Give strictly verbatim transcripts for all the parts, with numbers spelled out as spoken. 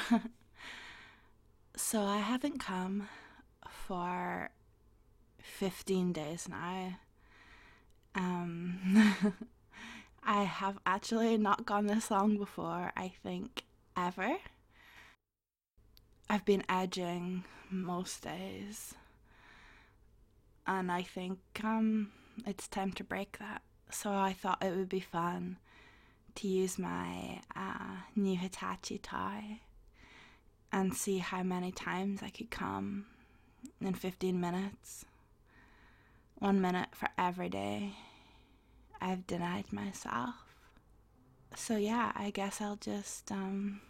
So I haven't come for fifteen days now. Um, I have actually not gone this long before, I think, ever. I've been edging most days, and I think um, it's time to break that. So I thought it would be fun to use my uh, new Hitachi tie and see how many times I could come in fifteen minutes. One minute for every day I've denied myself. So yeah, I guess I'll just um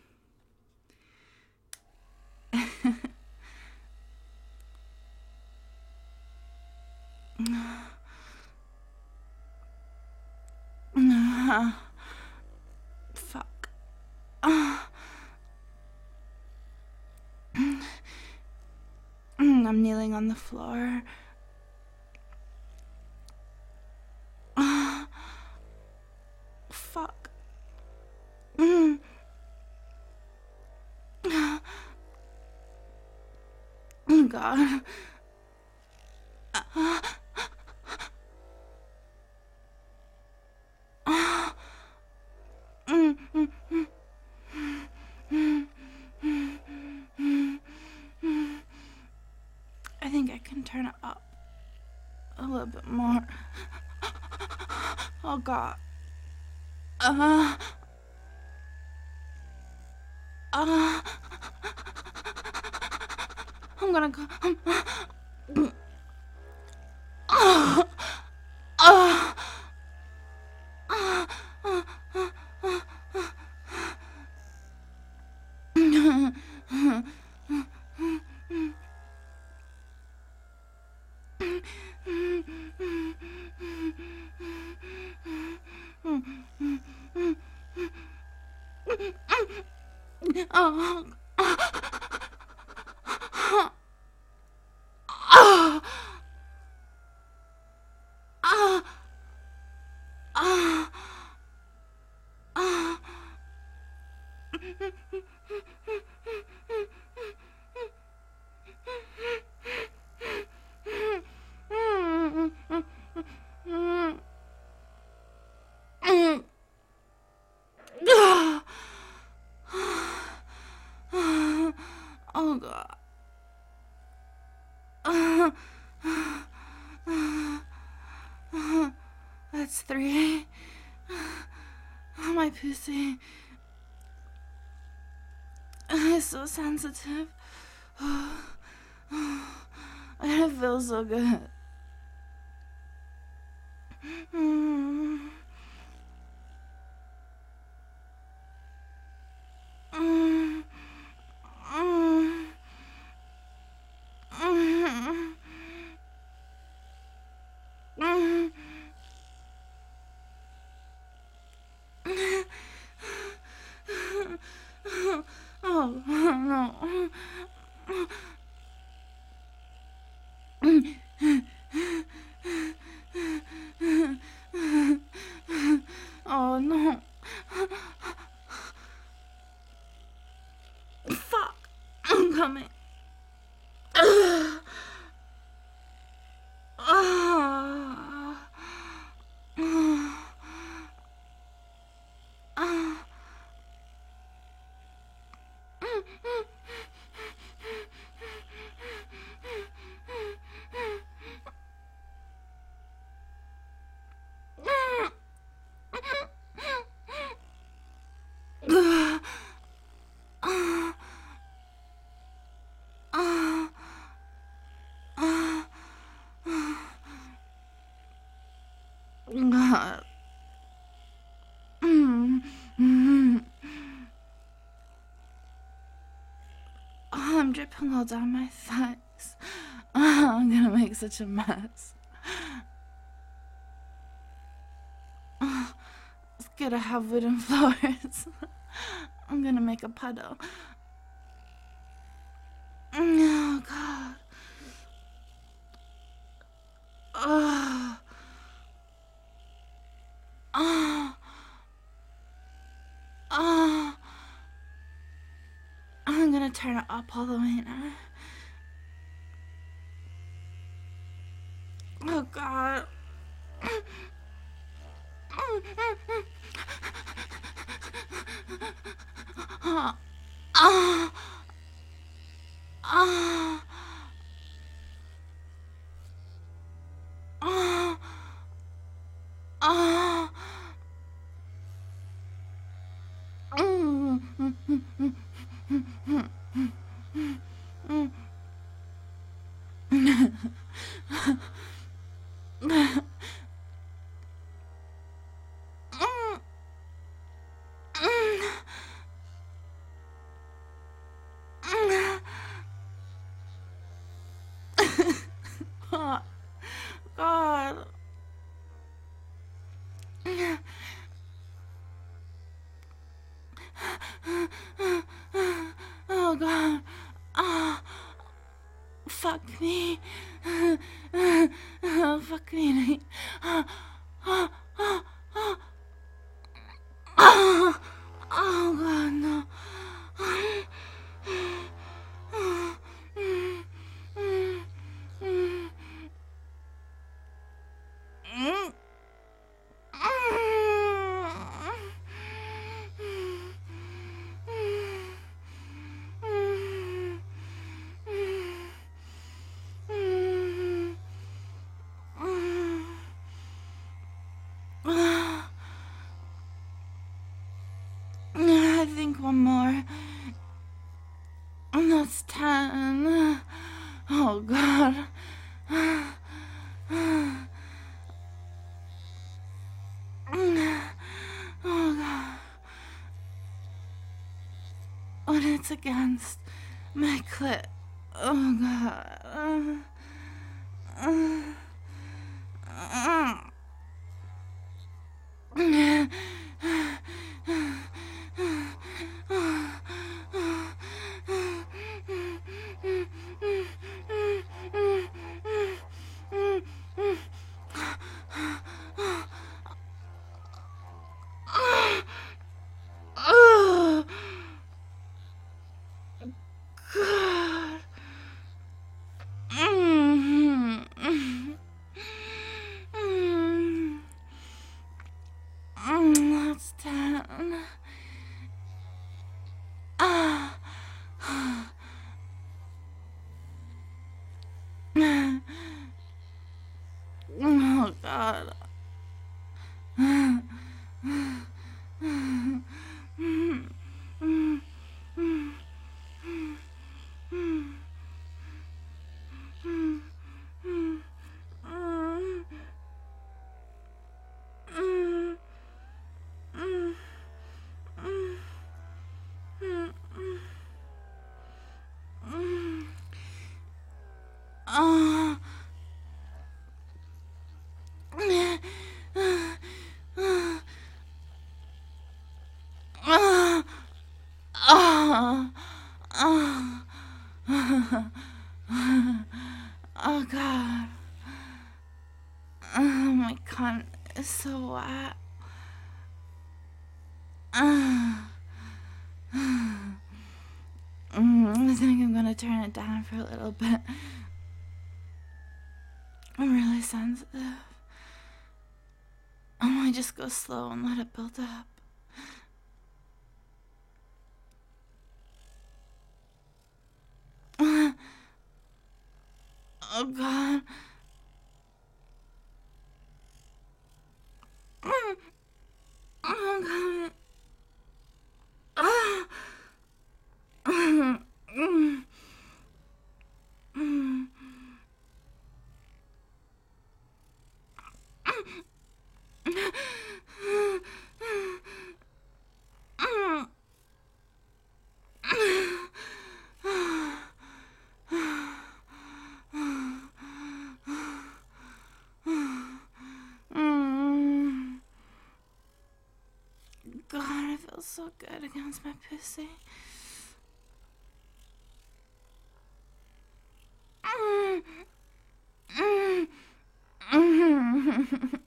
fuck. I'm kneeling on the floor. Fuck. Oh God. I think I can turn it up a little bit more. Oh God. Uh, uh, I'm gonna go. Um, uh, uh, uh, uh, oh, oh, oh, oh, oh. Oh God. That's three. Oh, my pussy is so sensitive. It feels so good. Mm. Mm. Mm. Mm. Mm. Oh no. Oh no. Fuck. I'm coming. God. Mm. Mm. Oh, I'm dripping all down my thighs. Oh, I'm gonna make such a mess. Oh, it's good to have wooden floors. I'm gonna make a puddle. Oh God. Oh. Oh. Oh. I'm gonna turn it up all the way now. Oh God. Ah. Ah. Ah. Ah. Ah. Mm. Oh, God. Oh God. Ah, fuck me. Oh, fuck me. Ah, ah, ah, ah. Ah. Oh God, no. I think one more. And that's ten. Oh God. Oh God. When it's against my clit. Oh God. Oh God. Mm. Mm. Mm, that's ten. Ah. Oh God. Ah. Ah. Ah. Ah. Oh God. Oh, my cunt is so wet. Ah. Mm, I think I'm gonna turn it down for a little bit. I'm really sensitive. I might just go slow and let it build up. Oh God. Oh God. Ah. Mm. God, it feels so good against my pussy. Mm. Mm. Mm.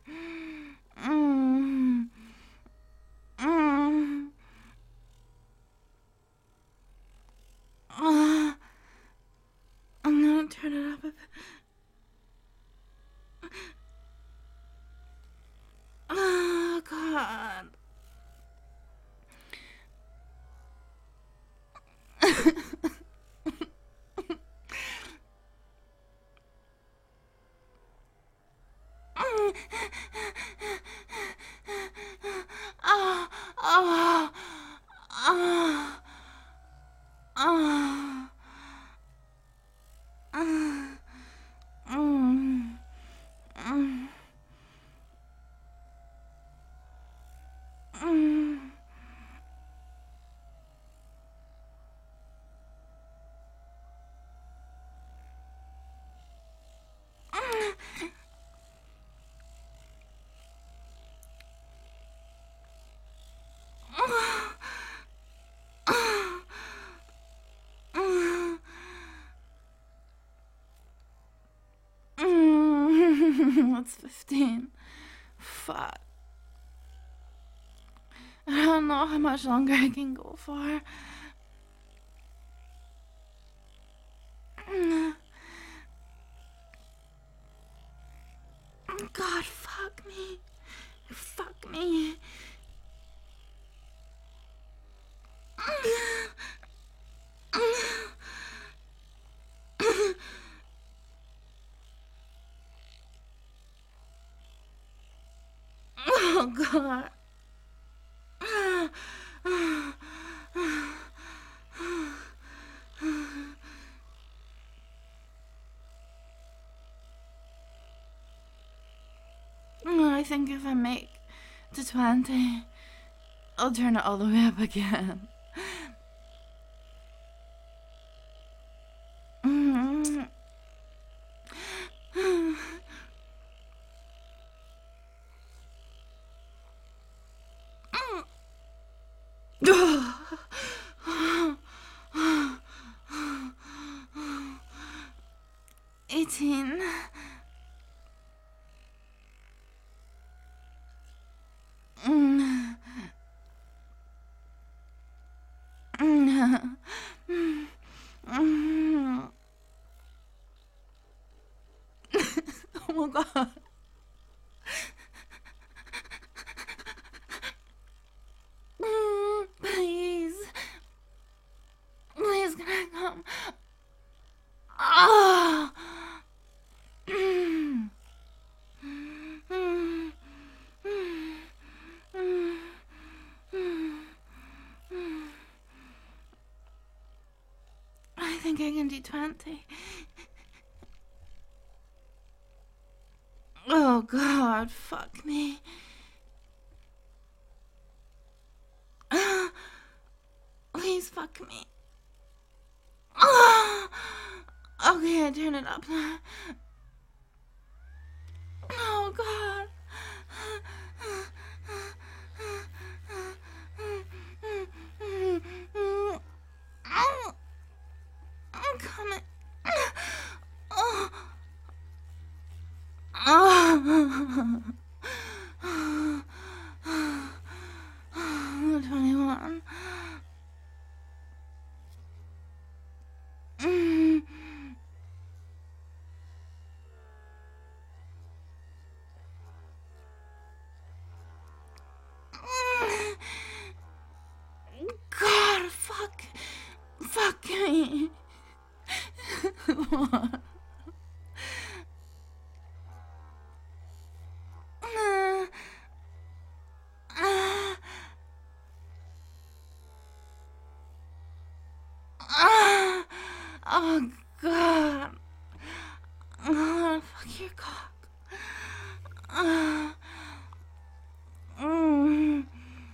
Mm. Mm. Oh, oh, oh, oh, oh, mm, mm, mm. That's fifteen. Fuck. I don't know how much longer I can go for. God, fuck me. Fuck me. Oh, God. I think if I make to twenty, I'll turn it all the way up again. eighteen. Mm. Mm. Mm. Oh my God. Mm, please. Please, can I come? Ah. Mm. Mm. Mm. Mm. Mm. I think I can do twenty. Oh, God, fuck me. Please fuck me. Okay, I turn it up now. Oh, God. I'm coming. Oh. Oh. twenty-one. Mm. God, fuck. Fuck me. What? Uh, uh, uh, oh, God. Oh, fuck your cock. Uh, mm.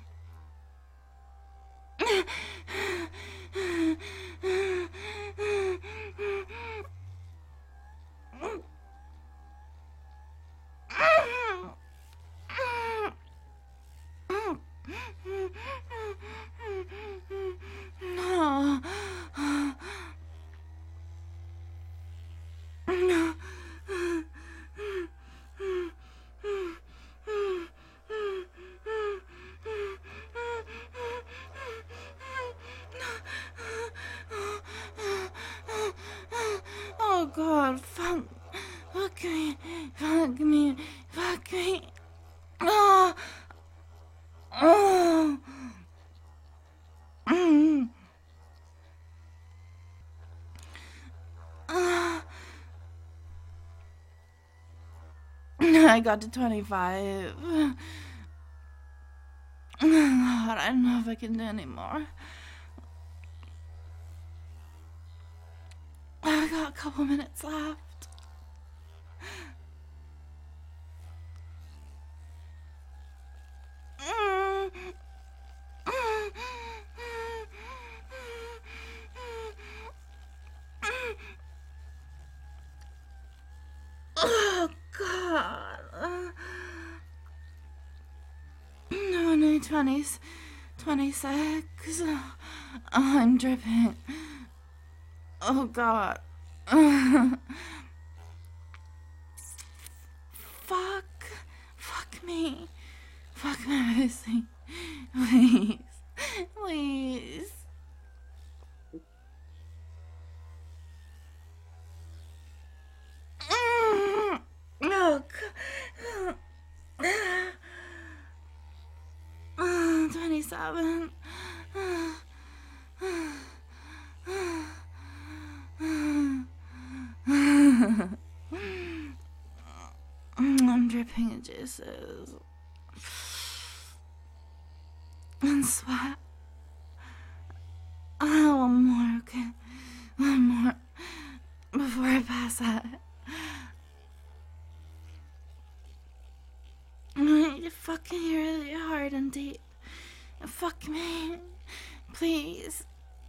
Oh, God, fuck. Fuck me. Fuck me. Fuck me. Oh. Oh. Mm. I got to twenty-five. God, I don't know if I can do anymore. I got a couple minutes left. Oh, God. No, no, twenties, twenty-six. Oh, I'm dripping. Oh, God. Fuck. Fuck me. Fuck my pussy. Please. Please. Mm. Oh, God. Uh, twenty-seven. I'm dripping in juices and sweat. Oh, one more, okay? One more before I pass out. I need to fucking really hard and deep. Fuck me. Please.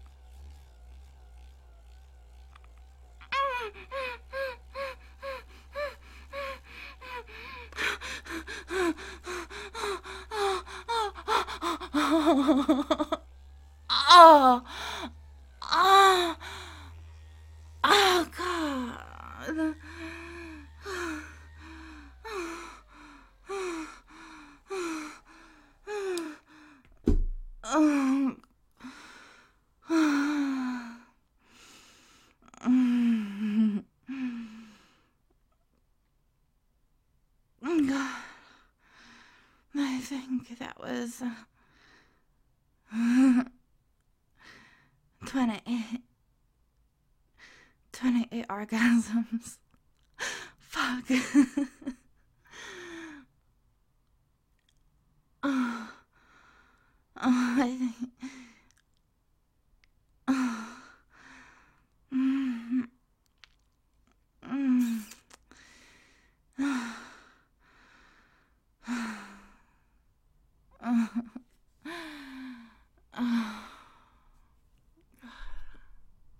Oh, oh, oh, God. Um, God, I think that was uh, twenty-eight, twenty-eight orgasms. Fuck. Oh, oh, I think. Oh, mm, mm, oh, oh.